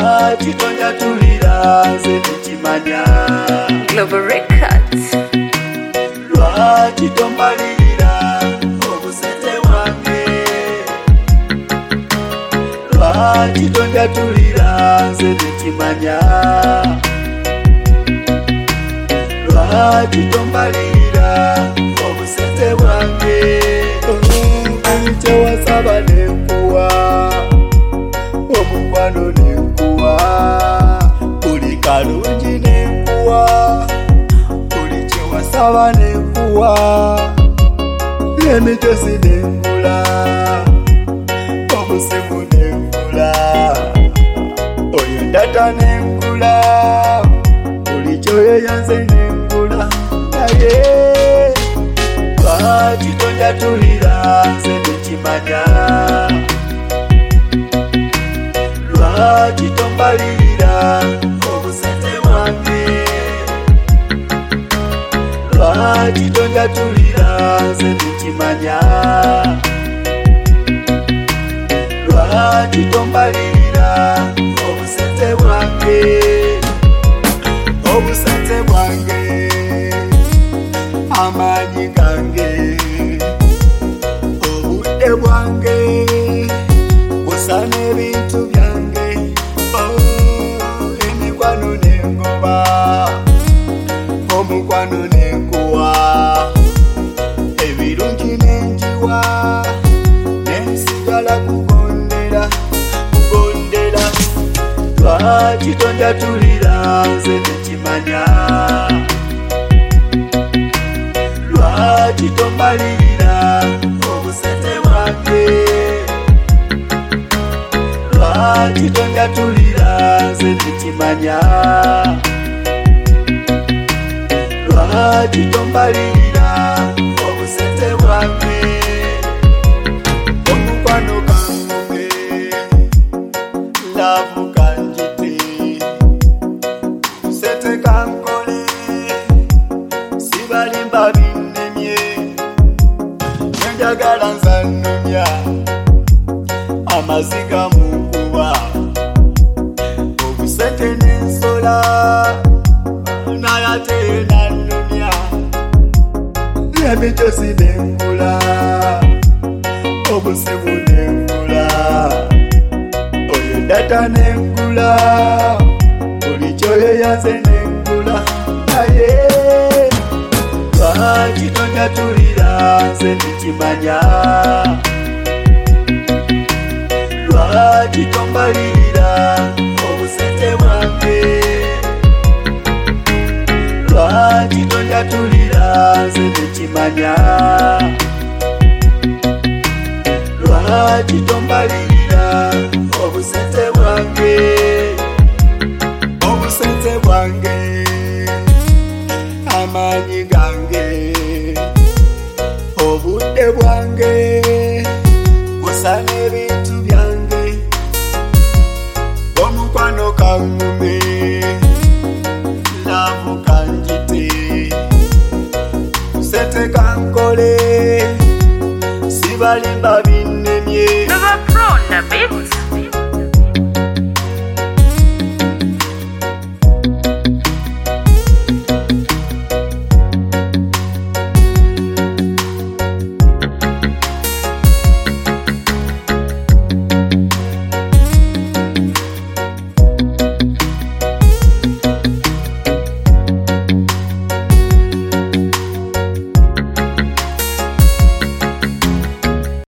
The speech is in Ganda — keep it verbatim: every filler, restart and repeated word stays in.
lwaki tonjatulira nze nekimanya. Global Records. Lwaki tombalirira obusente bwange. Lwaki tonjatulira nze nekimanya. Lwaki tombalirira obusente bwange. Buli kyewasaba nenkuwa, omukwano nenkuwa, buli kalungi nenkuwa, buli kyewasaba nenkuwa, emitosi nengula, obusimu nengula, oyo ndata nengula, buli kyoyeyanze nengula. Naye lwaki tonjatulira nze nekimanya. Lwaki tombalirira obusente bwange. Lwaki tonjatulira nze nekimanya. Lwaki tombalirira obusente bwange. Obusente bwange, amaanyi gange, obudde bwange, kusana ebintu byange. Oh, emikwano nengoba, omukwano nenkuwa, ebirungi nenjiwa, nensigala kugondera, kugondera. Lwaki tonjatulira nze nekimanya. Lwaki tombalirira obusente bwange. Lwaki tonjatulira nze nekimanya. Lwaki tombalirira obusente bwange. Omukwano gange, laavu kanjite, obusente kankole, sibalimba binnemye, nenjagala nzannumya, amaziga munkuba, obusente nensola, naye ate nannumya, emitosi nengula, obusimu nengula, oyo data nengula, buli kyoyeyanze nengula. Naye lwaki tonjatulira nze nekimanya. Lwaki tombalirira obusente bwange. Lwaki tonjatulira nze nekimanya. Lwaki tombalirira obusente bwange. Obusente bwange, amaanyi gange, obudde bwange, kusana ebintu byange, omukwano kaŋŋume.